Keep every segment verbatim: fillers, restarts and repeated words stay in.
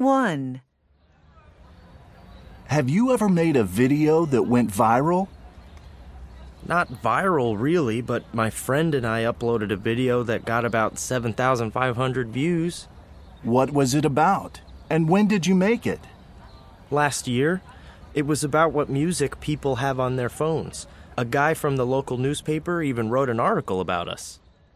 one. Have you ever made a video that went viral? Not viral, really, but my friend and I uploaded a video that got about seven thousand five hundred views. What was it about? And when did you make it? Last year, it was about what music people have on their phones. A guy from the local newspaper even wrote an article about us.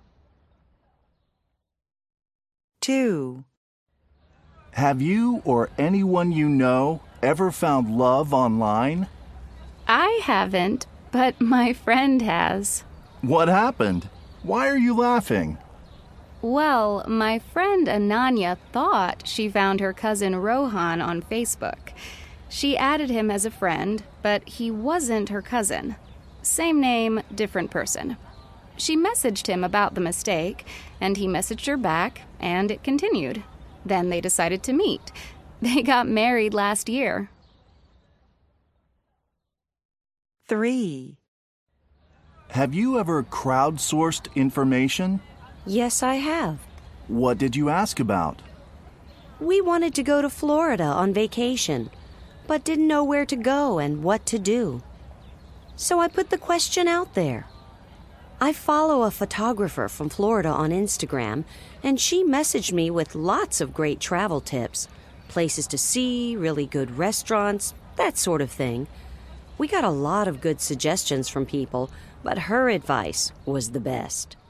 two. Have you or anyone you know ever found love online? I haven't, but my friend has. What happened? Why are you laughing? Well, my friend Ananya thought she found her cousin Rohan on Facebook. She added him as a friend, but he wasn't her cousin. Same name, different person. She messaged him about the mistake, and he messaged her back, and it continued. Then they decided to meet. They got married last year. three. Have you ever crowdsourced information? Yes, I have. What did you ask about? We wanted to go to Florida on vacation, but didn't know where to go and what to do. So I put the question out there. I follow a photographer from Florida on Instagram, and she messaged me with lots of great travel tips. Places to see, really good restaurants, that sort of thing. We got a lot of good suggestions from people, but her advice was the best.